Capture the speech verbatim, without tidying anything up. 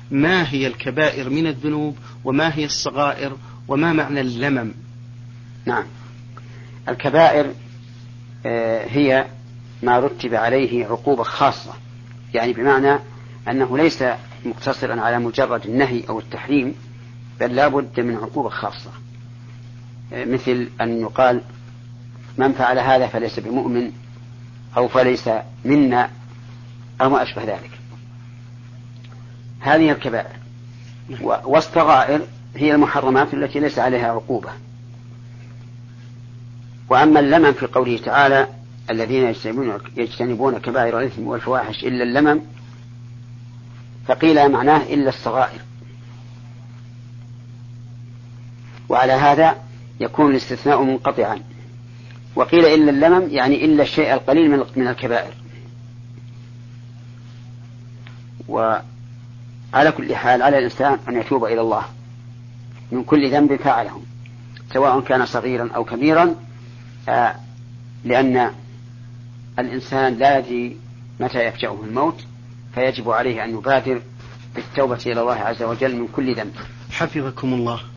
ما هي الكبائر من الذنوب وما هي الصغائر وما معنى اللمم؟ نعم، الكبائر هي ما رتب عليه عقوبة خاصة، يعني بمعنى أنه ليس مقتصرا على مجرد النهي أو التحريم، بل لا بد من عقوبة خاصة، مثل أن يقال من فعل هذا فليس بمؤمن أو فليس منا أو ما أشبه ذلك. هذه الكبائر. والصغائر هي المحرمات التي ليس عليها عقوبة. وأما اللمم في قوله تعالى الذين يجتنبون كبائر الإثم والفواحش إلا اللمم، فقيل معناه إلا الصغائر، وعلى هذا يكون الاستثناء منقطعا. وقيل إلا اللمم يعني إلا الشيء القليل من الكبائر. وعلى كل حال على الإنسان أن يتوب إلى الله من كل ذنب فعله سواء كان صغيرا أو كبيرا، آه لأن الإنسان لا يدري متى يفجأه الموت، فيجب عليه أن يبادر بالتوبة إلى الله عز وجل من كل ذنب. حفظكم الله.